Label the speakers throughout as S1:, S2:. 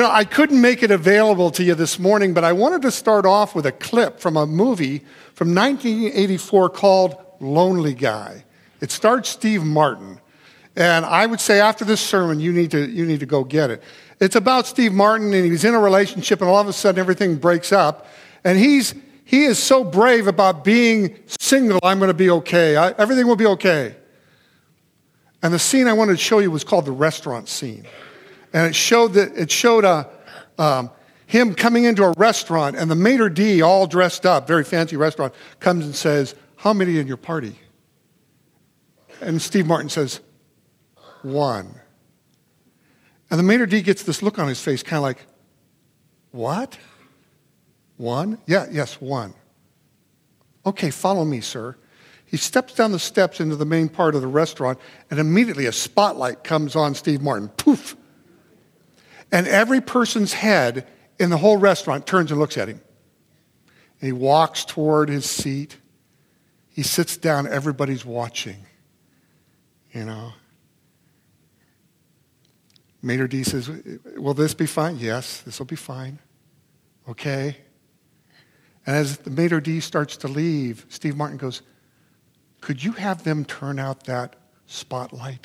S1: I couldn't make it available to you this morning, but I wanted to start off with a clip from a movie from 1984 called Lonely Guy. It starred Steve Martin. And I would say after this sermon, you need to go get it. It's about Steve Martin, and he's in a relationship, and all of a sudden everything breaks up. And he is so brave about being single, I'm going to be okay. Everything will be okay. And the scene I wanted to show you was called the restaurant scene. And it showed him coming into a restaurant, and the maitre d', all dressed up, very fancy restaurant, comes and says, "How many in your party?" And Steve Martin says, "1." And the maitre d' gets this look on his face, kind of like, "What? 1? Yeah, yes, 1. Okay, follow me, sir." He steps down the steps into the main part of the restaurant, and immediately a spotlight comes on Steve Martin. Poof! And every person's head in the whole restaurant turns and looks at him. And he walks toward his seat. He sits down. Everybody's watching. Maitre d' says, "Will this be fine?" "Yes, this will be fine." "Okay." And as the maitre d' starts to leave, Steve Martin goes, "Could you have them turn out that spotlight?"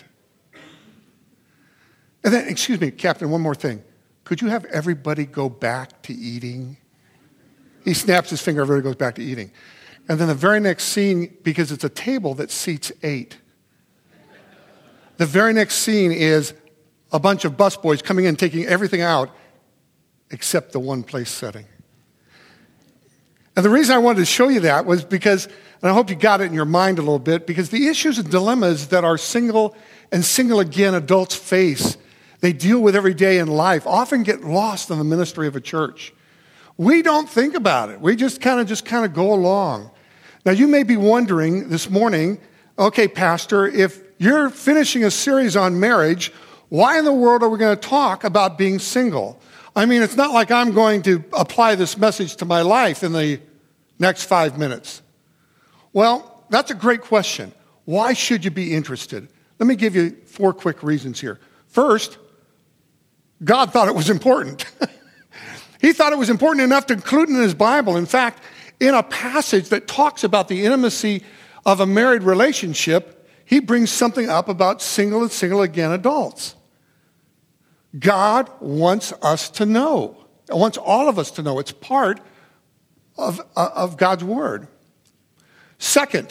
S1: And then, "Excuse me, Captain, one more thing. Could you have everybody go back to eating?" He snaps his finger, everybody goes back to eating. And then the very next scene, because it's a table that seats 8, the very next scene is a bunch of busboys coming in, taking everything out except the one place setting. And the reason I wanted to show you that was because, and I hope you got it in your mind a little bit, because the issues and dilemmas that our single and single again adults face, they deal with every day in life, often get lost in the ministry of a church. We don't think about it. We just kind of go along. Now, you may be wondering this morning, okay, Pastor, if you're finishing a series on marriage, why in the world are we going to talk about being single? I mean, it's not like I'm going to apply this message to my life in the next 5 minutes. Well, that's a great question. Why should you be interested? Let me give you 4 quick reasons here. First, God thought it was important. He thought it was important enough to include it in his Bible. In fact, in a passage that talks about the intimacy of a married relationship, he brings something up about single and single again adults. God wants us to know. He wants all of us to know. It's part of God's word. Second,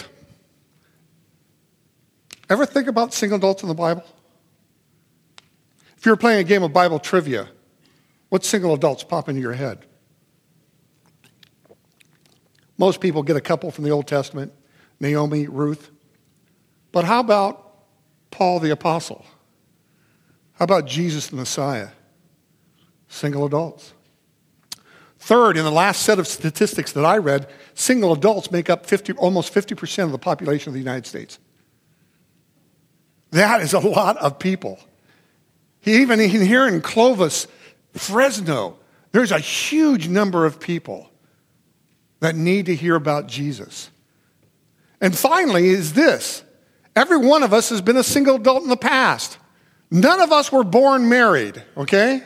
S1: ever think about single adults in the Bible? If you're playing a game of Bible trivia, what single adults pop into your head? Most people get a couple from the Old Testament, Naomi, Ruth. But how about Paul the Apostle? How about Jesus the Messiah? Single adults. Third, in the last set of statistics that I read, single adults make up almost 50% of the population of the United States. That is a lot of people. Even here in Clovis, Fresno, there's a huge number of people that need to hear about Jesus. And finally is this. Every one of us has been a single adult in the past. None of us were born married, okay?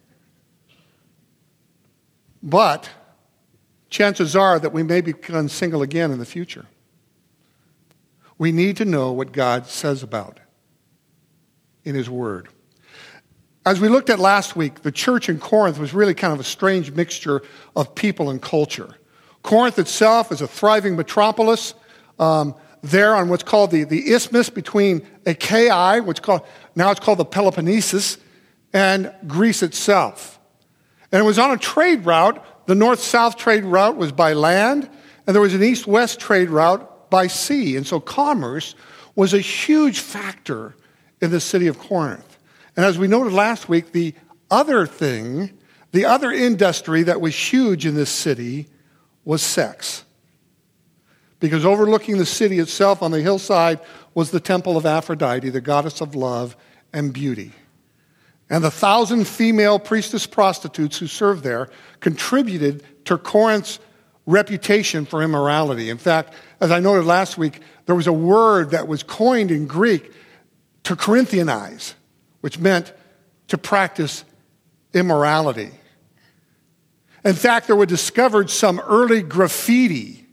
S1: But chances are that we may become single again in the future. We need to know what God says about it in his word. As we looked at last week, the church in Corinth was really kind of a strange mixture of people and culture. Corinth itself is a thriving metropolis there on what's called the isthmus between Achaia, now it's called the Peloponnesus, and Greece itself. And it was on a trade route. The north-south trade route was by land, and there was an east-west trade route by sea. And so commerce was a huge factor in the city of Corinth. And as we noted last week, the other industry that was huge in this city was sex. Because overlooking the city itself on the hillside was the temple of Aphrodite, the goddess of love and beauty. And the 1,000 female priestess prostitutes who served there contributed to Corinth's reputation for immorality. In fact, as I noted last week, there was a word that was coined in Greek to Corinthianize, which meant to practice immorality. In fact, there were discovered some early graffiti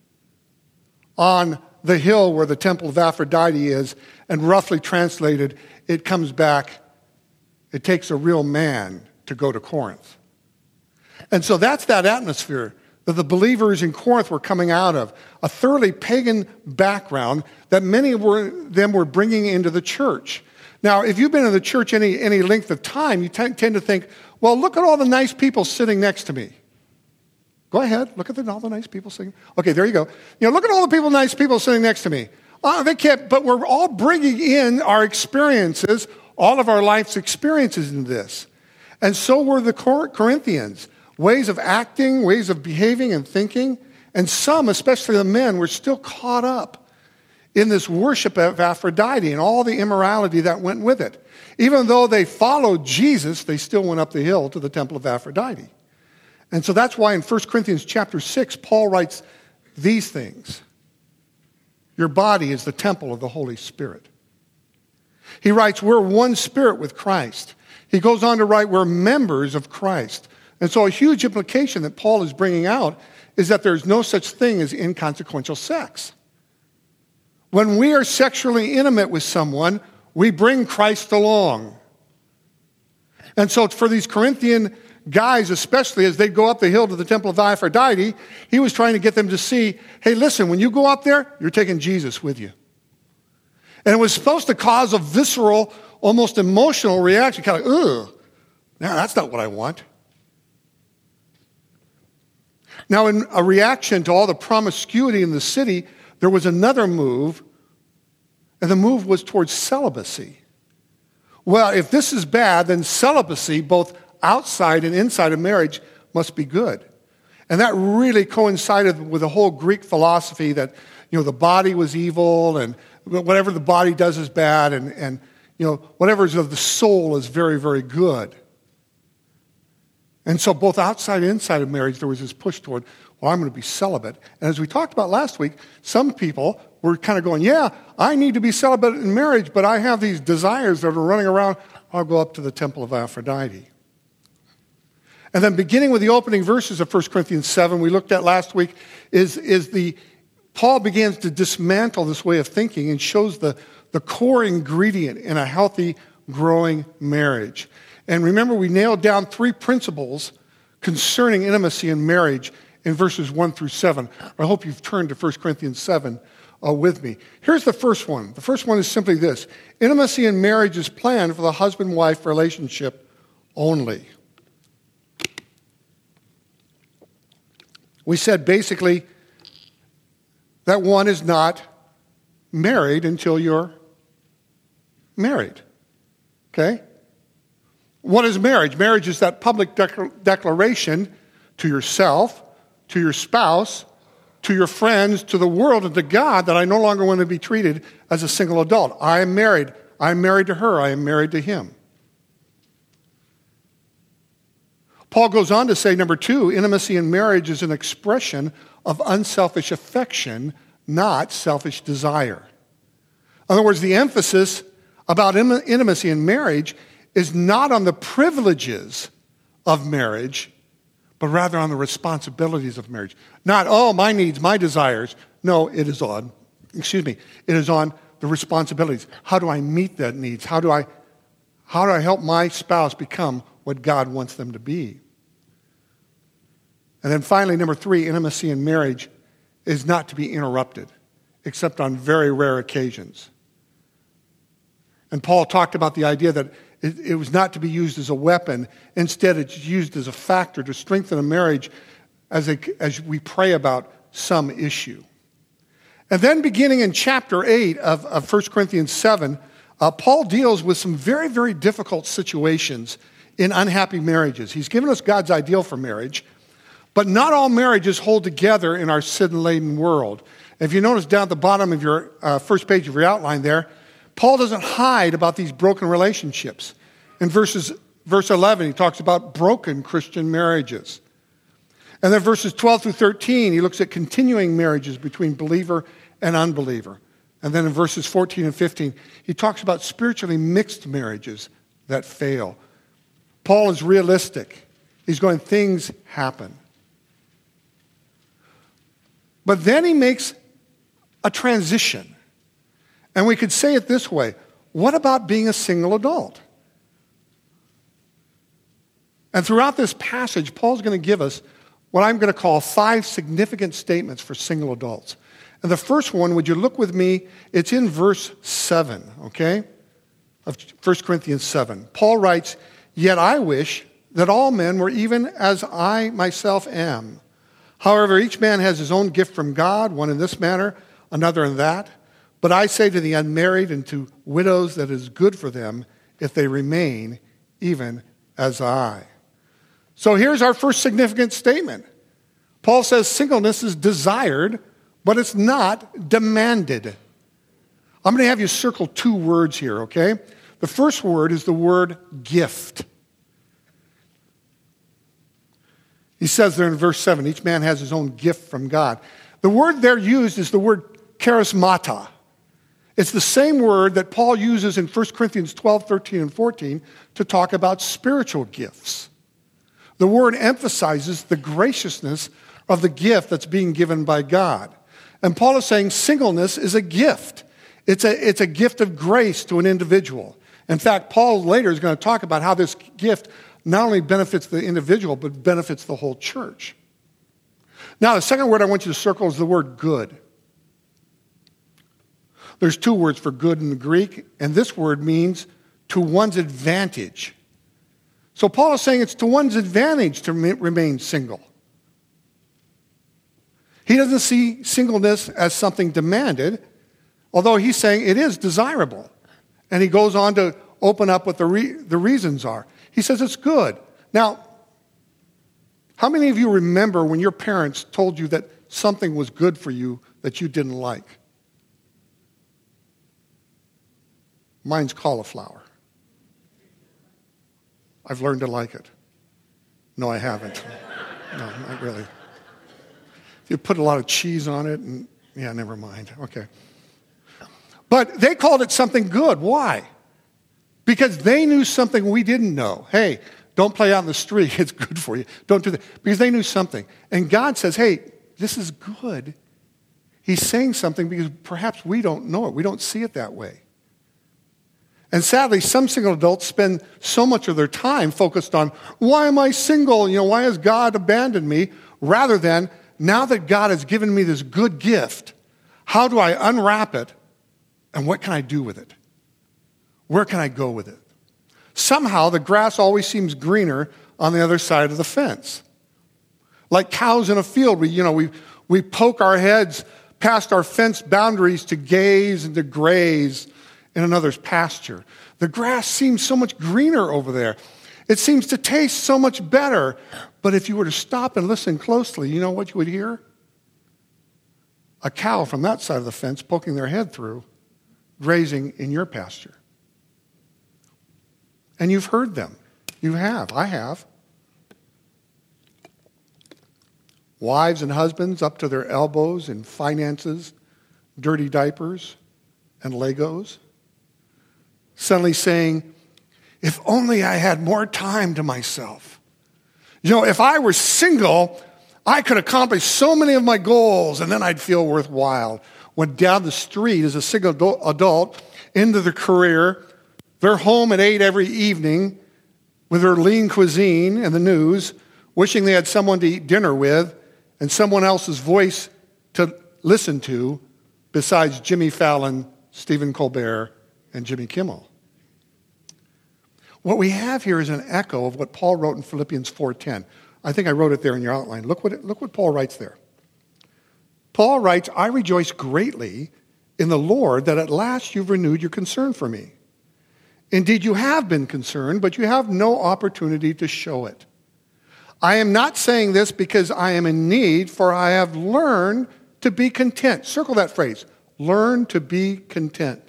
S1: on the hill where the temple of Aphrodite is, and roughly translated, it comes back, it takes a real man to go to Corinth. And so that's that atmosphere that the believers in Corinth were coming out of, a thoroughly pagan background that many of them were bringing into the church. Now, if you've been in the church any length of time, you tend to think, well, look at all the nice people sitting next to me. Go ahead, look at all the nice people sitting. Okay, there you go. Look at all the nice people sitting next to me. They can't, but we're all bringing in our experiences, all of our life's experiences into this. And so were the Corinthians. Ways of acting, ways of behaving and thinking. And some, especially the men, were still caught up in this worship of Aphrodite and all the immorality that went with it. Even though they followed Jesus, they still went up the hill to the temple of Aphrodite. And so that's why in 1 Corinthians chapter 6, Paul writes these things. Your body is the temple of the Holy Spirit. He writes, we're one spirit with Christ. He goes on to write, we're members of Christ. And so a huge implication that Paul is bringing out is that there's no such thing as inconsequential sex. When we are sexually intimate with someone, we bring Christ along. And so for these Corinthian guys, especially as they go up the hill to the temple of Aphrodite, he was trying to get them to see, hey, listen, when you go up there, you're taking Jesus with you. And it was supposed to cause a visceral, almost emotional reaction, kind of, ugh, no, that's not what I want. Now, in a reaction to all the promiscuity in the city, there was another move, and the move was towards celibacy. Well, if this is bad, then celibacy, both outside and inside of marriage, must be good. And that really coincided with the whole Greek philosophy that, the body was evil, and whatever the body does is bad, and whatever is of the soul is very, very good. And so both outside and inside of marriage, there was this push toward, well, I'm going to be celibate. And as we talked about last week, some people were kind of going, yeah, I need to be celibate in marriage, but I have these desires that are running around. I'll go up to the temple of Aphrodite. And then beginning with the opening verses of 1 Corinthians 7, we looked at last week, Paul begins to dismantle this way of thinking and shows the core ingredient in a healthy, growing marriage. And remember, we nailed down 3 principles concerning intimacy in marriage in verses 1 through 7. I hope you've turned to 1 Corinthians 7 with me. Here's the first one. The first one is simply this. Intimacy in marriage is planned for the husband-wife relationship only. We said basically that one is not married until you're married. Okay? What is marriage? Marriage is that public declaration to yourself, to your spouse, to your friends, to the world, and to God that I no longer want to be treated as a single adult. I am married. I am married to her. I am married to him. Paul goes on to say, number 2, intimacy in marriage is an expression of unselfish affection, not selfish desire. In other words, the emphasis about intimacy in marriage is not on the privileges of marriage, but rather on the responsibilities of marriage. Not, my needs, my desires. No, it is on the responsibilities. How do I meet that needs? How do I help my spouse become what God wants them to be? And then finally, number 3, intimacy in marriage is not to be interrupted, except on very rare occasions. And Paul talked about the idea that it was not to be used as a weapon. Instead, it's used as a factor to strengthen a marriage as we pray about some issue. And then beginning in chapter 8 of 1 Corinthians 7, Paul deals with some very, very difficult situations in unhappy marriages. He's given us God's ideal for marriage, but not all marriages hold together in our sin-laden world. If you notice down at the bottom of your first page of your outline there, Paul doesn't hide about these broken relationships. In verse 11, he talks about broken Christian marriages. And then verses 12 through 13, he looks at continuing marriages between believer and unbeliever. And then in verses 14 and 15, he talks about spiritually mixed marriages that fail. Paul is realistic. He's going, things happen. But then he makes a transition. And we could say it this way. What about being a single adult? And throughout this passage, Paul's going to give us what I'm going to call 5 significant statements for single adults. And the first one, would you look with me? It's in verse 7, okay, of 1 Corinthians 7. Paul writes, "Yet I wish that all men were even as I myself am. However, each man has his own gift from God, one in this manner, another in that. But I say to the unmarried and to widows that it is good for them if they remain even as I." So here's our first significant statement. Paul says singleness is desired, but it's not demanded. I'm going to have you circle 2 words here, okay? The first word is the word gift. He says there in verse 7, each man has his own gift from God. The word there used is the word charismata. It's the same word that Paul uses in 1 Corinthians 12, 13, and 14 to talk about spiritual gifts. The word emphasizes the graciousness of the gift that's being given by God. And Paul is saying singleness is a gift. It's a gift of grace to an individual. In fact, Paul later is going to talk about how this gift not only benefits the individual, but benefits the whole church. Now, the second word I want you to circle is the word good. There's 2 words for good in the Greek, and this word means to one's advantage. So Paul is saying it's to one's advantage to remain single. He doesn't see singleness as something demanded, although he's saying it is desirable. And he goes on to open up what the reasons are. He says it's good. Now, how many of you remember when your parents told you that something was good for you that you didn't like? Mine's cauliflower. I've learned to like it. No, I haven't. No, not really. You put a lot of cheese on it, and yeah, never mind. Okay. But they called it something good. Why? Because they knew something we didn't know. Hey, don't play out in the street. It's good for you. Don't do that. Because they knew something. And God says, hey, this is good. He's saying something because perhaps we don't know it. We don't see it that way. And sadly, some single adults spend so much of their time focused on, why am I single? Why has God abandoned me? Rather than, now that God has given me this good gift, how do I unwrap it and what can I do with it? Where can I go with it? Somehow, the grass always seems greener on the other side of the fence. Like cows in a field, we poke our heads past our fence boundaries to gaze and to graze in another's pasture. The grass seems so much greener over there. It seems to taste so much better. But if you were to stop and listen closely, you know what you would hear? A cow from that side of the fence poking their head through, grazing in your pasture. And you've heard them. You have. I have. Wives and husbands up to their elbows in finances, dirty diapers, and Legos. Suddenly saying, if only I had more time to myself. If I were single, I could accomplish so many of my goals, and then I'd feel worthwhile. Went down the street as a single adult into their career. They're home at 8 every evening with their lean cuisine and the news, wishing they had someone to eat dinner with and someone else's voice to listen to besides Jimmy Fallon, Stephen Colbert, and Jimmy Kimmel. What we have here is an echo of what Paul wrote in Philippians 4:10. I think I wrote it there in your outline. Look what Paul writes there. Paul writes, I rejoice greatly in the Lord that at last you've renewed your concern for me. Indeed, you have been concerned, but you have no opportunity to show it. I am not saying this because I am in need, for I have learned to be content. Circle that phrase. Learn to be content.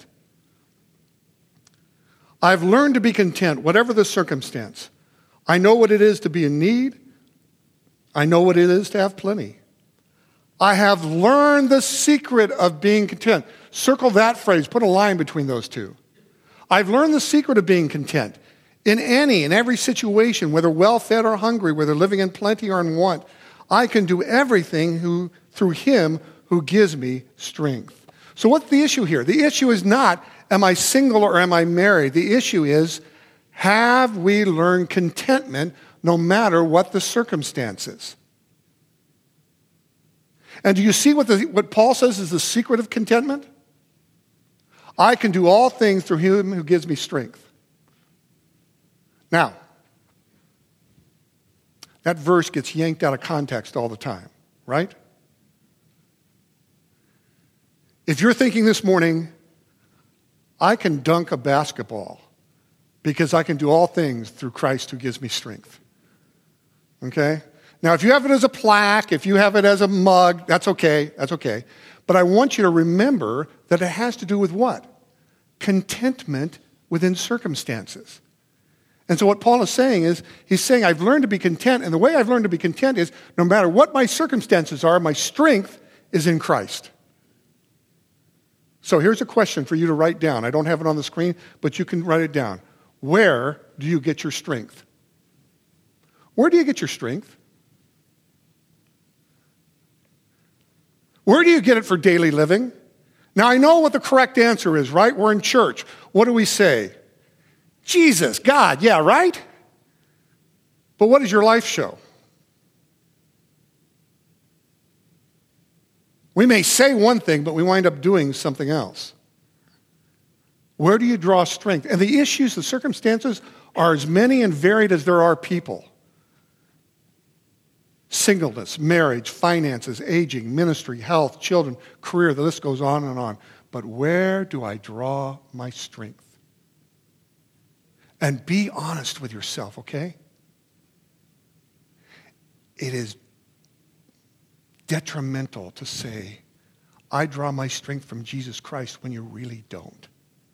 S1: I've learned to be content, whatever the circumstance. I know what it is to be in need. I know what it is to have plenty. I have learned the secret of being content. Circle that phrase. Put a line between those two. I've learned the secret of being content In every situation, whether well-fed or hungry, whether living in plenty or in want, I can do everything through him who gives me strength. So what's the issue here? The issue is not, am I single or am I married? The issue is, have we learned contentment no matter what the circumstances? And do you see what Paul says is the secret of contentment? I can do all things through him who gives me strength. Now, that verse gets yanked out of context all the time, right? If you're thinking this morning, I can dunk a basketball because I can do all things through Christ who gives me strength. Okay? Now, if you have it as a plaque, if you have it as a mug, that's okay. That's okay. But I want you to remember that it has to do with what? Contentment within circumstances. And so what Paul is saying is, he's saying, I've learned to be content, and the way I've learned to be content is, no matter what my circumstances are, my strength is in Christ. So here's a question for you to write down. I don't have it on the screen, but you can write it down. Where do you get your strength? Where do you get your strength? Where do you get it for daily living? Now, I know what the correct answer is, right? We're in church. What do we say? Jesus, God, yeah, right? But what does your life show? We may say one thing, but we wind up doing something else. Where do you draw strength? And the issues, the circumstances are as many and varied as there are people. Singleness, marriage, finances, aging, ministry, health, children, career, the list goes on and on. But where do I draw my strength? And be honest with yourself, okay? It is detrimental to say, I draw my strength from Jesus Christ when you really don't.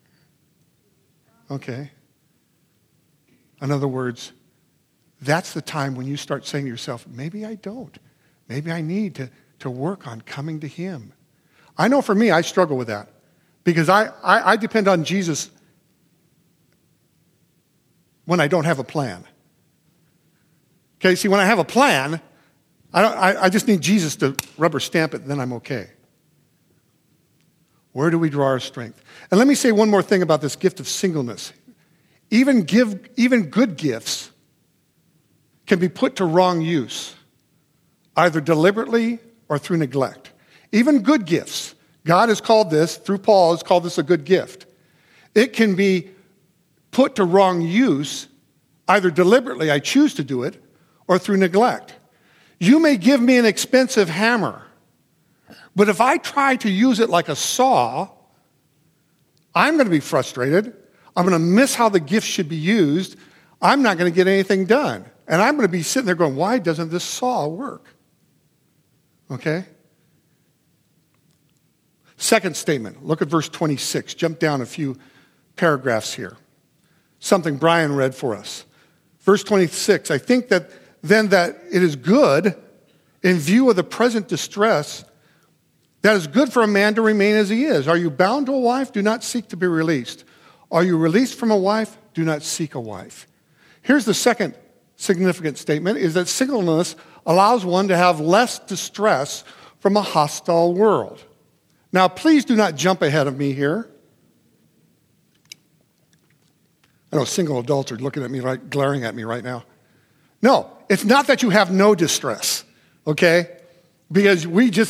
S1: Okay? In other words, that's the time when you start saying to yourself, maybe I don't. Maybe I need to work on coming to him. I know for me, I struggle with that because I depend on Jesus when I don't have a plan. Okay, see, when I have a plan, I just need Jesus to rubber stamp it, and then I'm okay. Where do we draw our strength? And let me say one more thing about this gift of singleness. Even good gifts can be put to wrong use, either deliberately or through neglect. Even good gifts. God has called this, through Paul, has called this a good gift. It can be put to wrong use, either deliberately, I choose to do it, or through neglect. You may give me an expensive hammer, but if I try to use it like a saw, I'm going to be frustrated. I'm going to miss how the gift should be used. I'm not going to get anything done. And I'm going to be sitting there going, why doesn't this saw work? Okay? Second statement. Look at verse 26. Jump down a few paragraphs here. Something Brian read for us. Verse 26, I think that then that it is good, in view of the present distress, that is good for a man to remain as he is. Are you bound to a wife? Do not seek to be released. Are you released from a wife? Do not seek a wife. Here's the second significant statement, is that singleness allows one to have less distress from a hostile world. Now, please do not jump ahead of me here. I know single adults are looking at me, glaring at me right now. No, it's not that you have no distress, okay? Because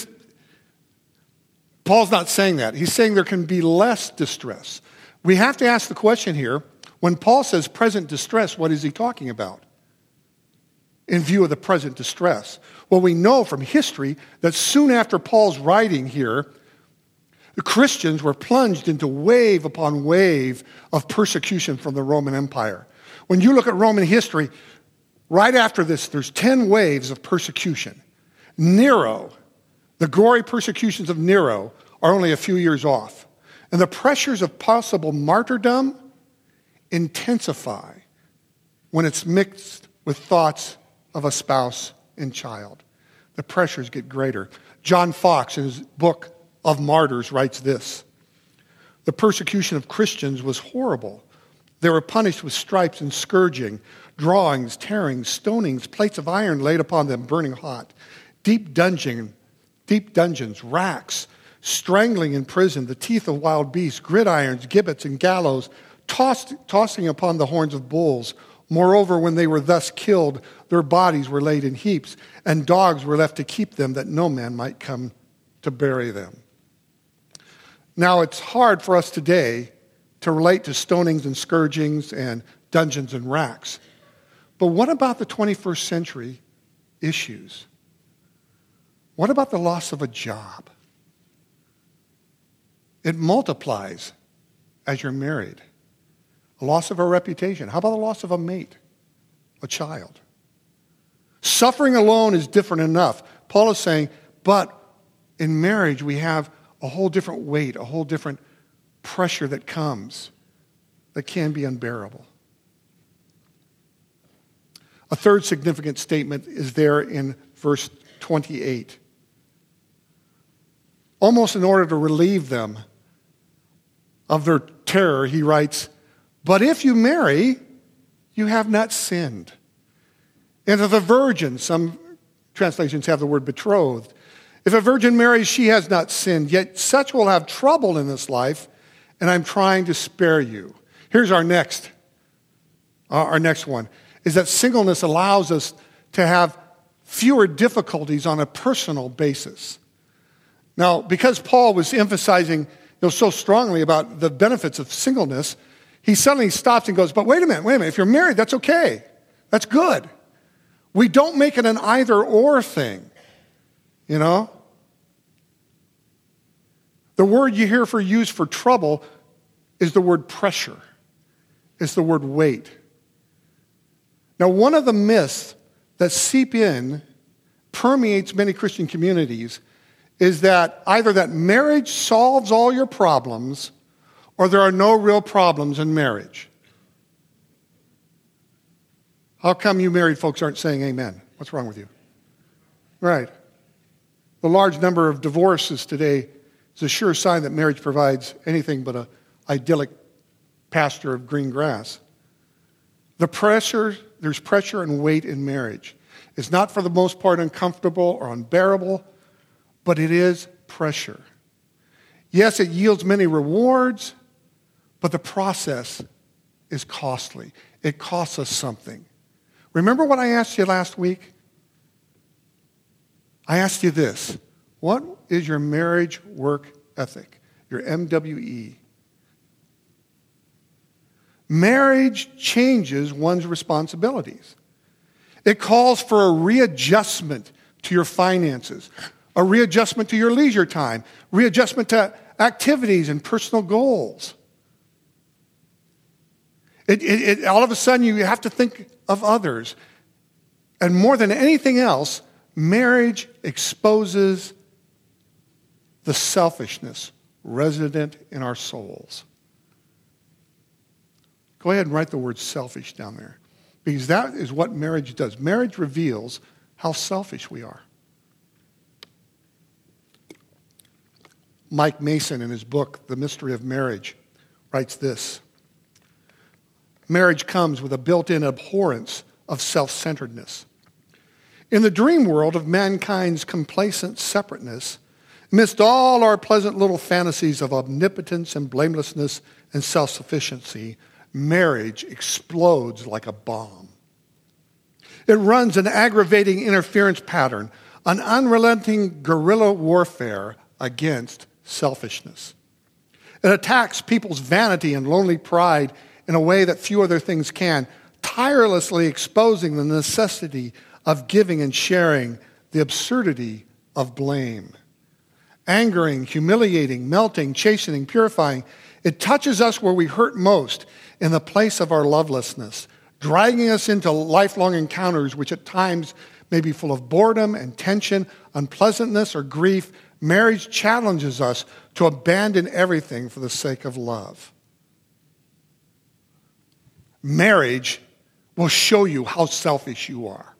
S1: Paul's not saying that. He's saying there can be less distress. We have to ask the question here, when Paul says present distress, what is he talking about? In view of the present distress. Well, we know from history that soon after Paul's writing here, the Christians were plunged into wave upon wave of persecution from the Roman Empire. When you look at Roman history, right after this, there's 10 waves of persecution. Nero, the gory persecutions of Nero, are only a few years off. And the pressures of possible martyrdom intensify when it's mixed with thoughts of a spouse and child. The pressures get greater. John Fox, in his book of Martyrs, writes this: the persecution of Christians was horrible. They were punished with stripes and scourging, drawings, tearings, stonings, plates of iron laid upon them burning hot, deep dungeons, racks, strangling in prison, the teeth of wild beasts, gridirons, gibbets, and gallows, tossing upon the horns of bulls. Moreover, when they were thus killed, their bodies were laid in heaps, and dogs were left to keep them, that no man might come to bury them. Now, it's hard for us today to relate to stonings and scourgings and dungeons and racks. But what about the 21st century issues? What about the loss of a job? It multiplies as you're married. A loss of a reputation. How about the loss of a mate, a child? Suffering alone is different enough. Paul is saying, but in marriage we have a whole different weight, a whole different pressure that comes that can be unbearable. A third significant statement is there in verse 28. Almost in order to relieve them of their terror, he writes, but if you marry, you have not sinned. And to the virgin, some translations have the word betrothed. If a virgin marries, she has not sinned, yet such will have trouble in this life, and I'm trying to spare you. Here's our next one, is that singleness allows us to have fewer difficulties on a personal basis. Now, because Paul was emphasizing so strongly about the benefits of singleness, he suddenly stops and goes, but wait a minute, if you're married, that's okay. That's good. We don't make it an either-or thing, you know? The word you hear used for trouble is the word pressure. It's the word weight. Now, one of the myths that seep in, permeates many Christian communities, is that either that marriage solves all your problems or there are no real problems in marriage. How come you married folks aren't saying amen? What's wrong with you? Right. The large number of divorces today is a sure sign that marriage provides anything but an idyllic pasture of green grass. There's pressure and weight in marriage. It's not for the most part uncomfortable or unbearable, but it is pressure. Yes, it yields many rewards, but the process is costly. It costs us something. Remember what I asked you last week? I asked you this. What is your marriage work ethic? Your MWE? Marriage changes one's responsibilities. It calls for a readjustment to your finances, a readjustment to your leisure time, readjustment to activities and personal goals. All of a sudden, you have to think of others. And more than anything else, marriage exposes the selfishness resident in our souls. Go ahead and write the word selfish down there, because that is what marriage does. Marriage reveals how selfish we are. Mike Mason, in his book, The Mystery of Marriage, writes this. Marriage comes with a built-in abhorrence of self-centeredness. In the dream world of mankind's complacent separateness, amidst all our pleasant little fantasies of omnipotence and blamelessness and self-sufficiency, marriage explodes like a bomb. It runs an aggravating interference pattern, an unrelenting guerrilla warfare against selfishness. It attacks people's vanity and lonely pride in a way that few other things can, tirelessly exposing the necessity of giving and sharing, the absurdity of blame. Angering, humiliating, melting, chastening, purifying, it touches us where we hurt most, in the place of our lovelessness, dragging us into lifelong encounters which at times may be full of boredom and tension, unpleasantness, or grief. Marriage challenges us to abandon everything for the sake of love. Marriage will show you how selfish you are.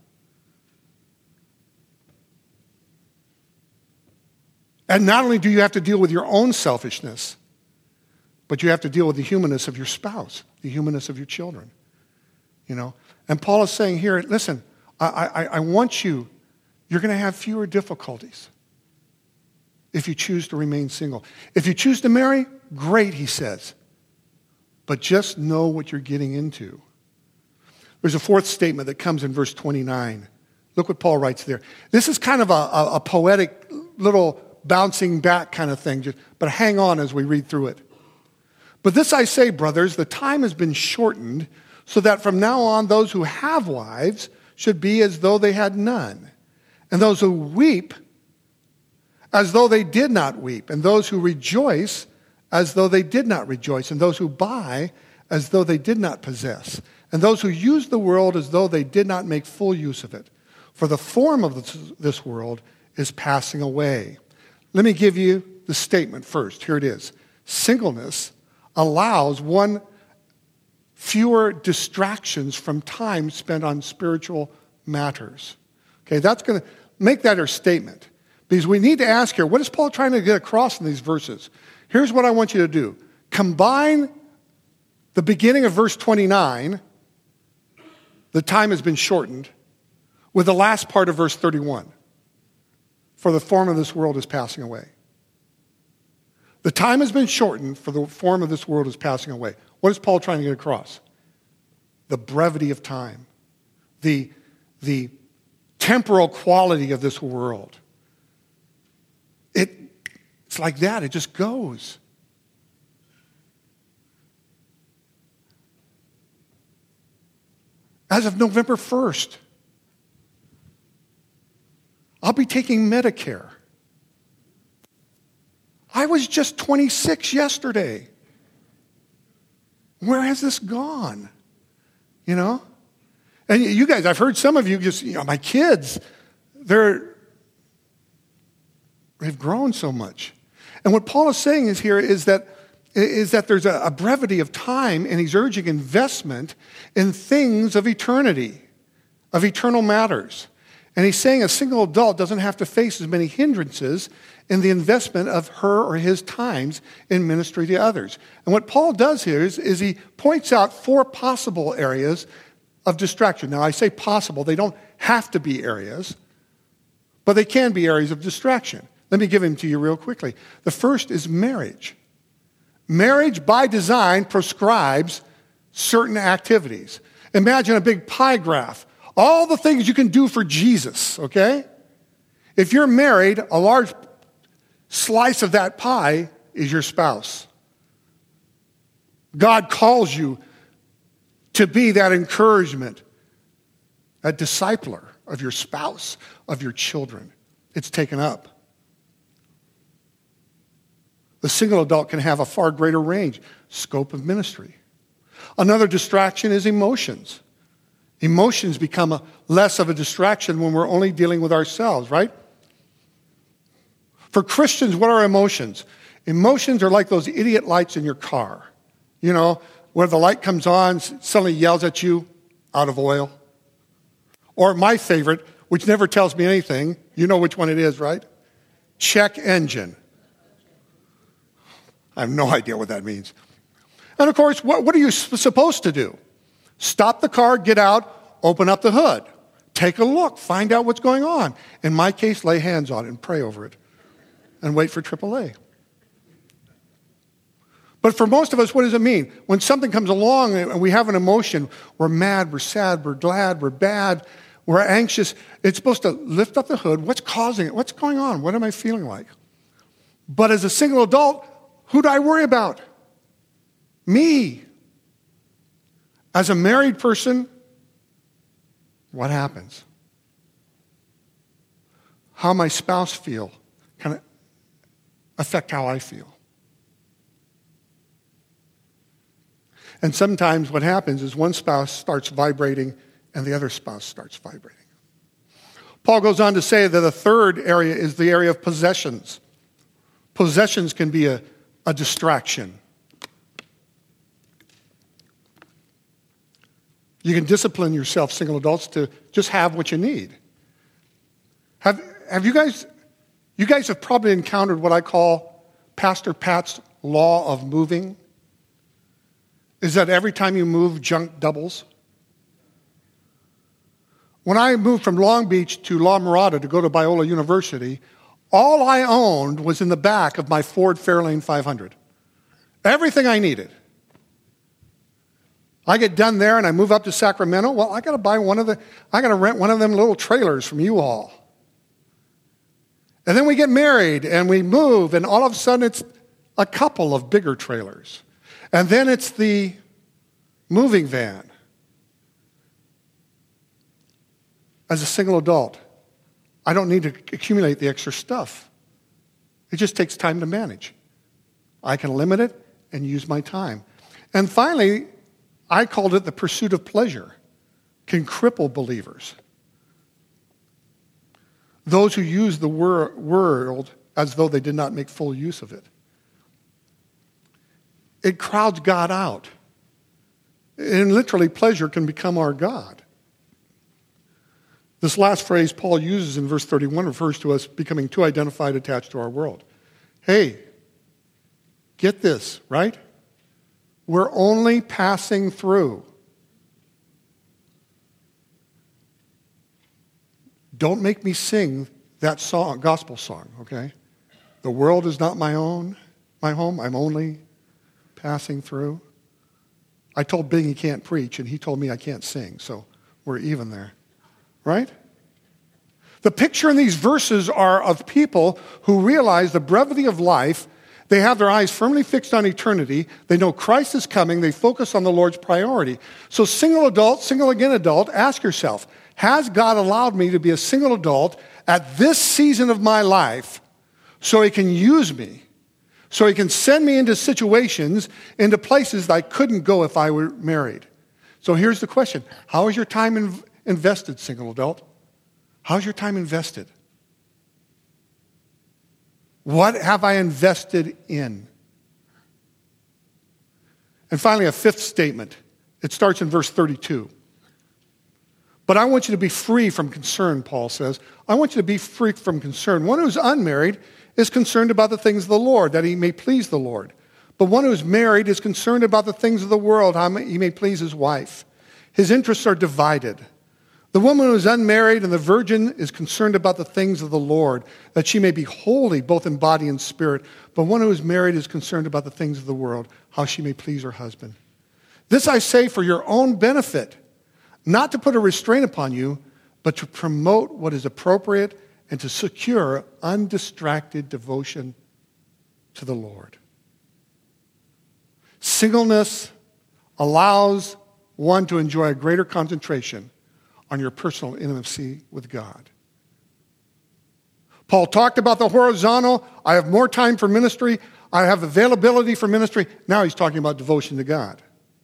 S1: And not only do you have to deal with your own selfishness, But you have to deal with the humanness of your spouse, the humanness of your children. And Paul is saying here, listen, I want you're going to have fewer difficulties if you choose to remain single. If you choose to marry, great, he says. But just know what you're getting into. There's a fourth statement that comes in verse 29. Look what Paul writes there. This is kind of a poetic little bouncing back kind of thing, but hang on as we read through it. But this I say, brothers, the time has been shortened, so that from now on those who have wives should be as though they had none, and those who weep as though they did not weep, and those who rejoice as though they did not rejoice, and those who buy as though they did not possess, and those who use the world as though they did not make full use of it. For the form of this world is passing away. Let me give you the statement first. Here it is. Singleness allows one fewer distractions from time spent on spiritual matters. Okay, that's going to make that our statement. Because we need to ask here, what is Paul trying to get across in these verses? Here's what I want you to do. Combine the beginning of verse 29, the time has been shortened, with the last part of verse 31. For the form of this world is passing away. The time has been shortened, for the form of this world is passing away. What is Paul trying to get across? The brevity of time. The temporal quality of this world. It's like that. It just goes. As of November 1st, I'll be taking Medicare. I was just 26 yesterday. Where has this gone? And you guys, I've heard some of you just, my kids, they've grown so much. And what Paul is saying is that there's a brevity of time, and he's urging investment in things of eternity, of eternal matters. And he's saying a single adult doesn't have to face as many hindrances in the investment of her or his times in ministry to others. And what Paul does here is he points out 4 possible areas of distraction. Now, I say possible. They don't have to be areas, but they can be areas of distraction. Let me give them to you real quickly. The first is marriage. Marriage, by design, prescribes certain activities. Imagine a big pie graph. All the things you can do for Jesus, okay? If you're married, a large slice of that pie is your spouse. God calls you to be that encouragement, a discipler of your spouse, of your children. It's taken up. The single adult can have a far greater range, scope of ministry. Another distraction is emotions. Emotions become less of a distraction when we're only dealing with ourselves, right? For Christians, what are emotions? Emotions are like those idiot lights in your car. Where the light comes on, suddenly yells at you, out of oil. Or my favorite, which never tells me anything, you know which one it is, right? Check engine. I have no idea what that means. And of course, what are you supposed to do? Stop the car, get out, open up the hood. Take a look, find out what's going on. In my case, lay hands on it and pray over it. And wait for AAA. But for most of us, what does it mean? When something comes along and we have an emotion, we're mad, we're sad, we're glad, we're bad, we're anxious. It's supposed to lift up the hood. What's causing it? What's going on? What am I feeling like? But as a single adult, who do I worry about? Me. As a married person, what happens? How my spouse feel can affect how I feel. And sometimes what happens is one spouse starts vibrating and the other spouse starts vibrating. Paul goes on to say that a third area is the area of possessions. Possessions can be a distraction. You can discipline yourself, single adults, to just have what you need. Have you guys have probably encountered what I call Pastor Pat's law of moving. is that every time you move, junk doubles. When I moved from Long Beach to La Mirada to go to Biola University, all I owned was in the back of my Ford Fairlane 500. Everything I needed. I get done there and I move up to Sacramento. Well, I got to rent one of them little trailers from U-Haul. And then we get married and we move, and all of a sudden it's a couple of bigger trailers. And then it's the moving van. As a single adult, I don't need to accumulate the extra stuff. It just takes time to manage. I can limit it and use my time. And finally, I called it the pursuit of pleasure can cripple believers. Those who use the world as though they did not make full use of it. It crowds God out. And literally, pleasure can become our God. This last phrase Paul uses in verse 31 refers to us becoming too identified, attached to our world. Hey, get this, right? We're only passing through. Don't make me sing that song, gospel song, okay? The world is not my home. I'm only passing through. I told Bing he can't preach, and he told me I can't sing, so we're even there. Right? The picture in these verses are of people who realize the brevity of life. They have their eyes firmly fixed on eternity. They know Christ is coming. They focus on the Lord's priority. So single again adult, ask yourself, has God allowed me to be a single adult at this season of my life so he can use me, so he can send me into situations, into places that I couldn't go if I were married? So here's the question. How is your time invested, single adult? How's your time invested? What have I invested in? And finally, a fifth statement. It starts in verse 32. But I want you to be free from concern, Paul says. I want you to be free from concern. One who's unmarried is concerned about the things of the Lord, that he may please the Lord. But one who's married is concerned about the things of the world, how he may please his wife. His interests are divided. The woman who is unmarried and the virgin is concerned about the things of the Lord, that she may be holy both in body and spirit. But one who is married is concerned about the things of the world, how she may please her husband. This I say for your own benefit, not to put a restraint upon you, but to promote what is appropriate and to secure undistracted devotion to the Lord. Singleness allows one to enjoy a greater concentration on your personal intimacy with God. Paul talked about the horizontal. I have more time for ministry. I have availability for ministry. Now he's talking about devotion to God.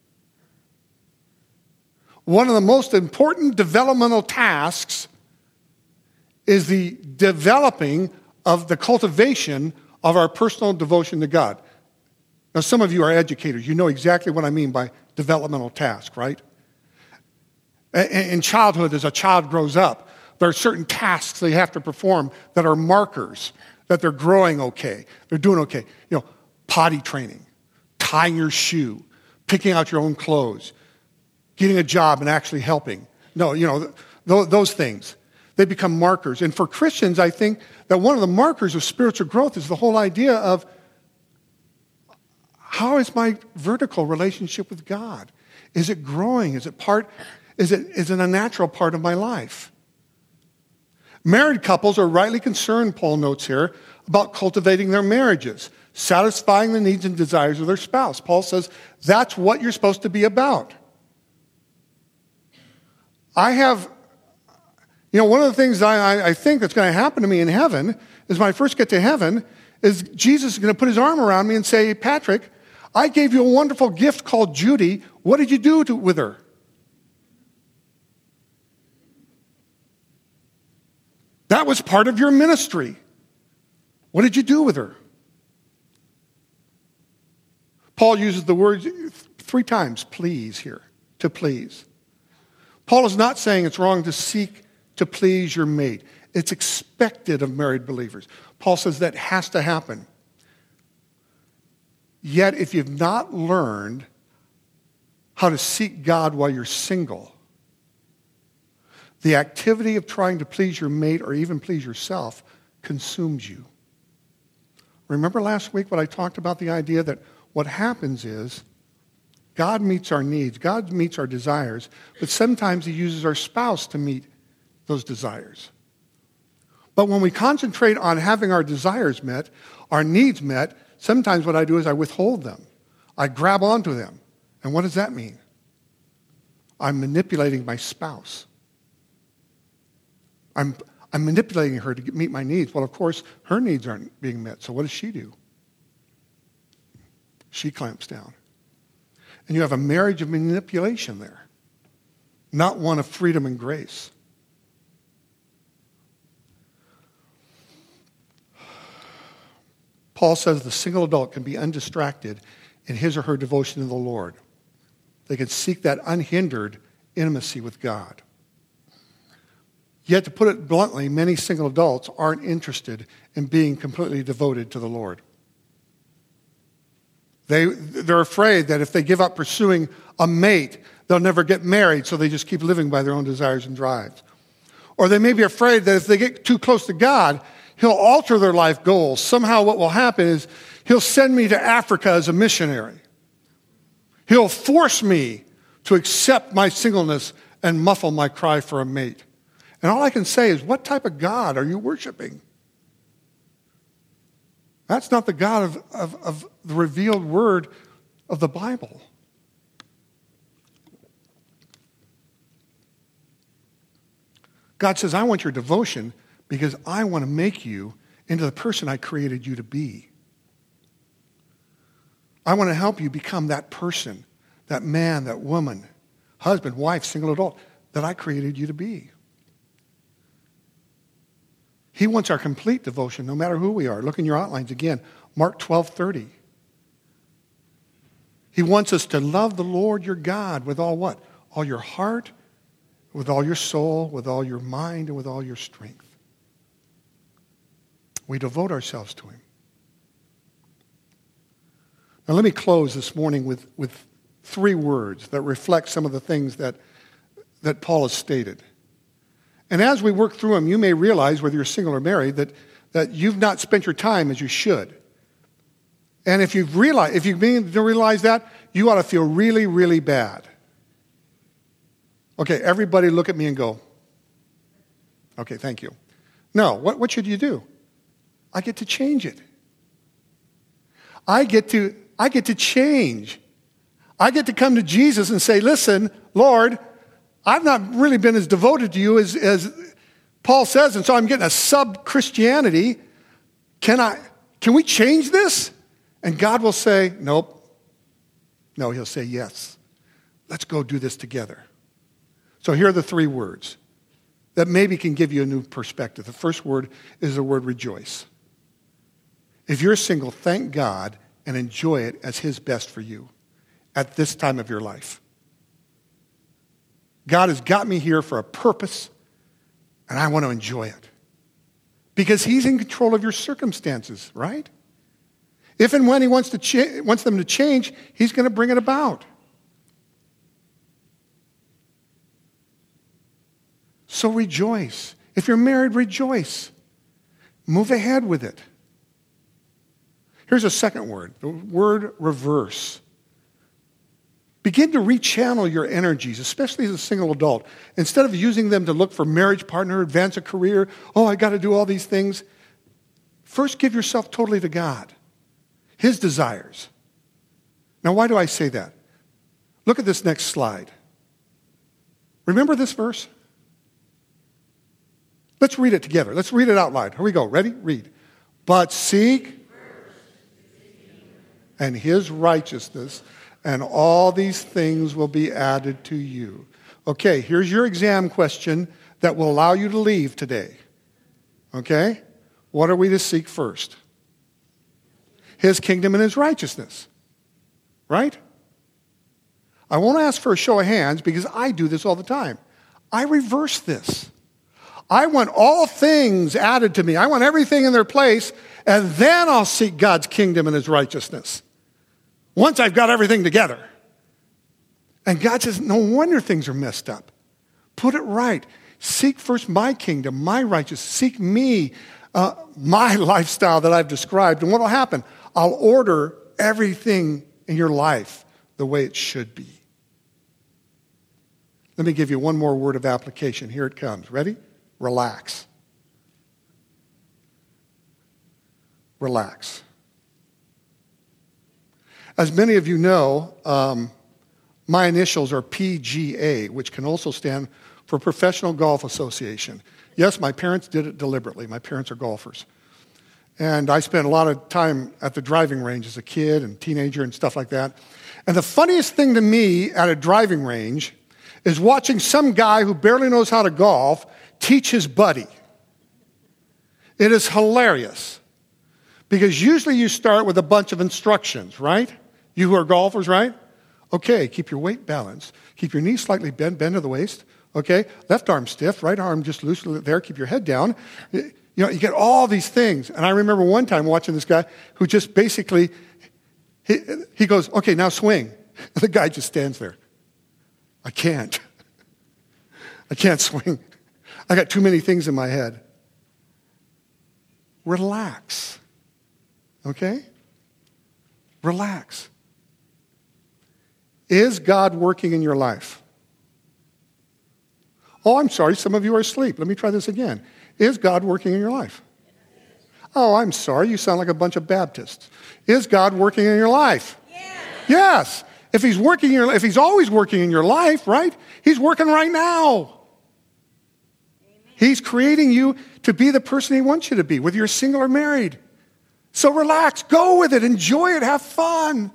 S1: One of the most important developmental tasks is the developing of the cultivation of our personal devotion to God. Now, some of you are educators. You know exactly what I mean by developmental task, right? In childhood, as a child grows up, there are certain tasks they have to perform that are markers that they're growing okay. They're doing okay. You know, potty training, tying your shoe, picking out your own clothes, getting a job and actually helping. No, you know, those things. They become markers. And for Christians, I think that one of the markers of spiritual growth is the whole idea of how is my vertical relationship with God? Is it growing? Is it a natural part of my life? Married couples are rightly concerned, Paul notes here, about cultivating their marriages, satisfying the needs and desires of their spouse. Paul says that's what you're supposed to be about. One of the things I think that's going to happen to me in heaven is when I first get to heaven is Jesus is going to put his arm around me and say, Patrick, I gave you a wonderful gift called Judy. What did you do with her? That was part of your ministry. What did you do with her? Paul uses the word 3 times, please, here, to please. Paul is not saying it's wrong to seek to please your mate. It's expected of married believers. Paul says that has to happen. Yet, if you've not learned how to seek God while you're single, the activity of trying to please your mate or even please yourself consumes you. Remember last week when I talked about the idea that what happens is God meets our needs, God meets our desires, but sometimes he uses our spouse to meet those desires. But when we concentrate on having our desires met, our needs met, sometimes what I do is I withhold them. I grab onto them. And what does that mean? I'm manipulating my spouse. I'm manipulating her to meet my needs. Well, of course, her needs aren't being met. So what does she do? She clamps down. And you have a marriage of manipulation there, not one of freedom and grace. Paul says the single adult can be undistracted in his or her devotion to the Lord. They can seek that unhindered intimacy with God. Yet, to put it bluntly, many single adults aren't interested in being completely devoted to the Lord. They're afraid that if they give up pursuing a mate, they'll never get married, so they just keep living by their own desires and drives. Or they may be afraid that if they get too close to God, he'll alter their life goals. Somehow what will happen is he'll send me to Africa as a missionary. He'll force me to accept my singleness and muffle my cry for a mate. And all I can say is, what type of God are you worshiping? That's not the God of the revealed word of the Bible. God says, I want your devotion because I want to make you into the person I created you to be. I want to help you become that person, that man, that woman, husband, wife, single adult, that I created you to be. He wants our complete devotion, no matter who we are. Look in your outlines again, Mark 12:30. He wants us to love the Lord your God with all what? All your heart, with all your soul, with all your mind, and with all your strength. We devote ourselves to him. Now let me close this morning with 3 words that reflect some of the things that Paul has stated. And as we work through them, you may realize, whether you're single or married, that you've not spent your time as you should. And if you begin to realize that, you ought to feel really, really bad. Okay, everybody look at me and go, okay, thank you. No, what should you do? I get to change it. I get to change. I get to come to Jesus and say, listen, Lord, I've not really been as devoted to you as Paul says, and so I'm getting a sub-Christianity. Can we change this? And God will say, nope. No, he'll say, yes. Let's go do this together. So here are the 3 words that maybe can give you a new perspective. The first word is the word rejoice. If you're single, thank God and enjoy it as his best for you at this time of your life. God has got me here for a purpose, and I want to enjoy it. Because he's in control of your circumstances, right? If and when he wants them to change, he's going to bring it about. So rejoice. If you're married, rejoice. Move ahead with it. Here's a second word, the word reverse. Begin to rechannel your energies, especially as a single adult. Instead of using them to look for marriage partner, advance a career, I got to do all these things. First, give yourself totally to God, his desires. Now, why do I say that? Look at this next slide. Remember this verse? Let's read it together. Let's read it out loud. Here we go. Ready? Read. But seek and his righteousness, and all these things will be added to you. Okay, here's your exam question that will allow you to leave today. Okay? What are we to seek first? His kingdom and his righteousness. Right? I won't ask for a show of hands because I do this all the time. I reverse this. I want all things added to me. I want everything in their place, and then I'll seek God's kingdom and his righteousness. Once I've got everything together. And God says, no wonder things are messed up. Put it right. Seek first my kingdom, my righteousness. Seek me, my lifestyle that I've described. And what will happen? I'll order everything in your life the way it should be. Let me give you one more word of application. Here it comes. Ready? Relax. Relax. As many of you know, my initials are PGA, which can also stand for Professional Golf Association. Yes, my parents did it deliberately. My parents are golfers. And I spent a lot of time at the driving range as a kid and teenager and stuff like that. And the funniest thing to me at a driving range is watching some guy who barely knows how to golf teach his buddy. It is hilarious. Because usually you start with a bunch of instructions, right? You who are golfers, right? Okay, keep your weight balanced. Keep your knees slightly bent to the waist. Okay, left arm stiff, right arm just loose there. Keep your head down. You know, you get all these things. And I remember one time watching this guy who just basically, he goes, okay, now swing. And the guy just stands there. I can't. I can't swing. I got too many things in my head. Relax. Okay? Relax. Is God working in your life? Oh, I'm sorry, some of you are asleep. Let me try this again. Is God working in your life? Oh, I'm sorry, you sound like a bunch of Baptists. Is God working in your life? Yes. If he's working in your, if he's always working in your life, right? He's working right now. He's creating you to be the person he wants you to be, whether you're single or married. So relax, go with it, enjoy it, have fun.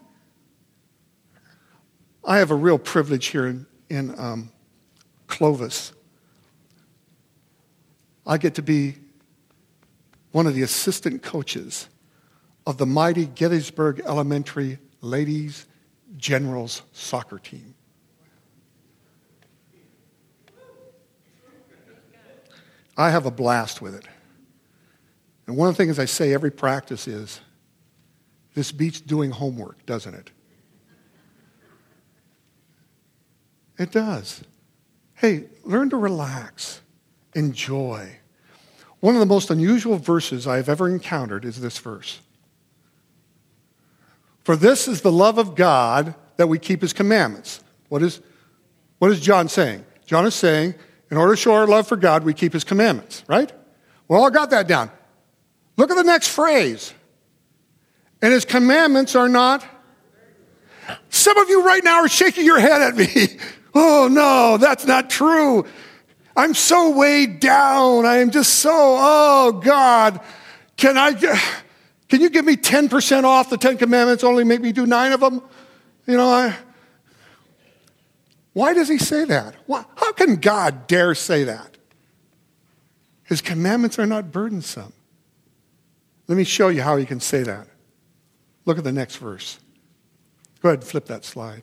S1: I have a real privilege here in Clovis. I get to be one of the assistant coaches of the mighty Gettysburg Elementary Ladies Generals soccer team. I have a blast with it. And one of the things I say every practice is, this beats doing homework, doesn't it? It does. Hey, learn to relax. Enjoy. One of the most unusual verses I've ever encountered is this verse. For this is the love of God, that we keep his commandments. What is John saying? John is saying, in order to show our love for God, we keep his commandments, right? Well, I got that down. Look at the next phrase. And his commandments are not. Some of you right now are shaking your head at me. Oh, no, that's not true. I'm so weighed down. I am just so, oh, God. Can you give me 10% off the 10 commandments, only make me do 9 of them? You know, why does he say that? How can God dare say that? His commandments are not burdensome. Let me show you how he can say that. Look at the next verse. Go ahead and flip that slide.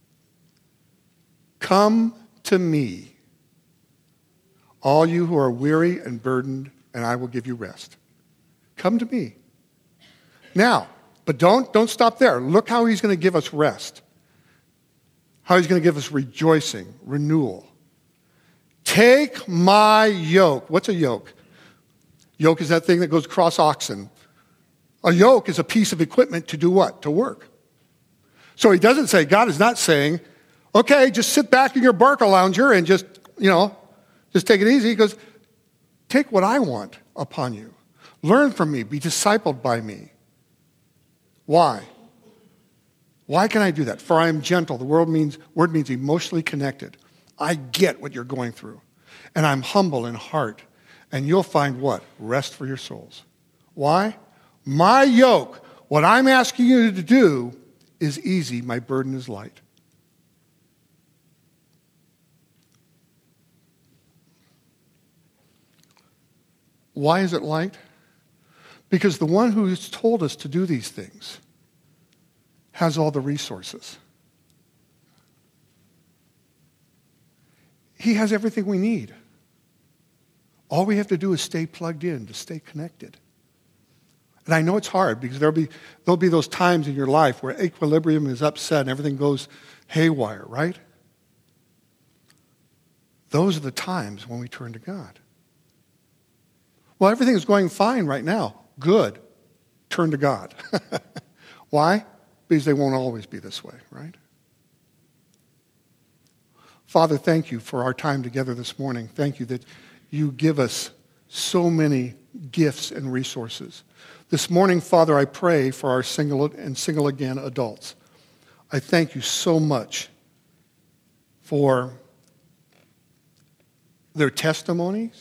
S1: Come to me, all you who are weary and burdened, and I will give you rest. Come to me. Now, but don't stop there. Look how he's going to give us rest. How he's going to give us rejoicing, renewal. Take my yoke. What's a yoke? Yoke is that thing that goes across oxen. A yoke is a piece of equipment to do what? To work. So he doesn't say, God is not saying, okay, just sit back in your Barca lounger and just take it easy. He goes, take what I want upon you. Learn from me. Be discipled by me. Why? Why can I do that? For I am gentle. The word means emotionally connected. I get what you're going through. And I'm humble in heart. And you'll find what? Rest for your souls. Why? My yoke, what I'm asking you to do, is easy. My burden is light. Why is it light? Because the one who has told us to do these things has all the resources. He has everything we need. All we have to do is stay plugged in, to stay connected. And I know it's hard because there'll be those times in your life where equilibrium is upset and everything goes haywire, right? those are the times when we turn to God. Well, everything is going fine right now. Good. Turn to God. Why? Because they won't always be this way, right? Father, thank you for our time together this morning. Thank you that you give us so many gifts and resources. This morning, Father, I pray for our single and single again adults. I thank you so much for their testimonies,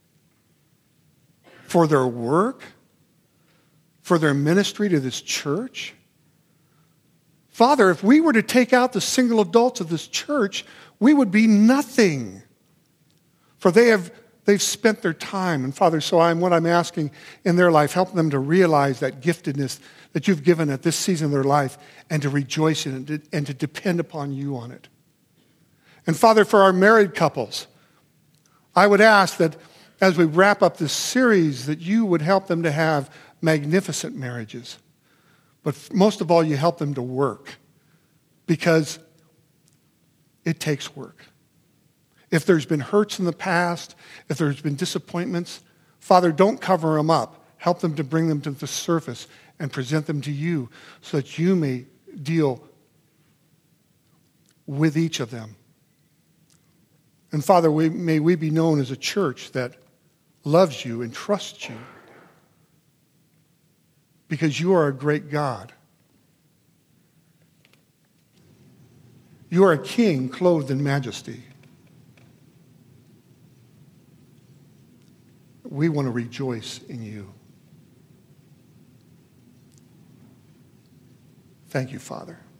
S1: for their work, for their ministry to this church. Father, if we were to take out the single adults of this church, we would be nothing. For they've spent their time. And Father, so what I'm asking in their life, help them to realize that giftedness that you've given at this season of their life and to rejoice in it and to depend upon you on it. And Father, for our married couples, I would ask that as we wrap up this series, that you would help them to have magnificent marriages. But most of all, you help them to work, because it takes work. If there's been hurts in the past, if there's been disappointments, Father, don't cover them up. Help them to bring them to the surface and present them to you so that you may deal with each of them. And Father, may we be known as a church that loves you and trusts you, because you are a great God. You are a king clothed in majesty. We want to rejoice in you. Thank you, Father.